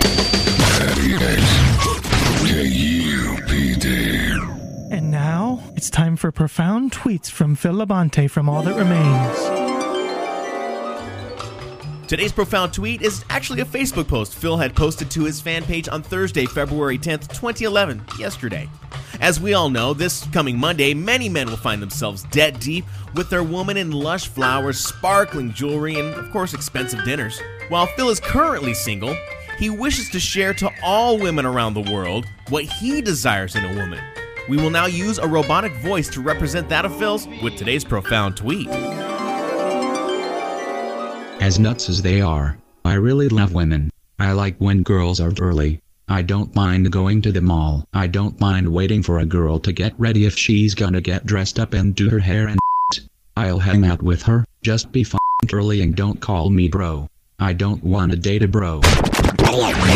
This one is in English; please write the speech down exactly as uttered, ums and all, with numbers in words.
K U P D. And now, it's time for profound tweets from Phil Labonte from All That Remains. Today's profound tweet is actually a Facebook post Phil had posted to his fan page on Thursday, February tenth, twenty eleven, yesterday. As we all know, this coming Monday, many men will find themselves debt deep with their woman in lush flowers, sparkling jewelry, and of course expensive dinners. While Phil is currently single, he wishes to share to all women around the world what he desires in a woman. We will now use a robotic voice to represent that of Phil's with today's profound tweet. As nuts as they are, I really love women. I like when girls are girly. I don't mind going to the mall. I don't mind waiting for a girl to get ready if she's gonna get dressed up and do her hair and shit. I'll hang out with her, just be f***ing girly and don't call me bro. I don't wanna date a bro.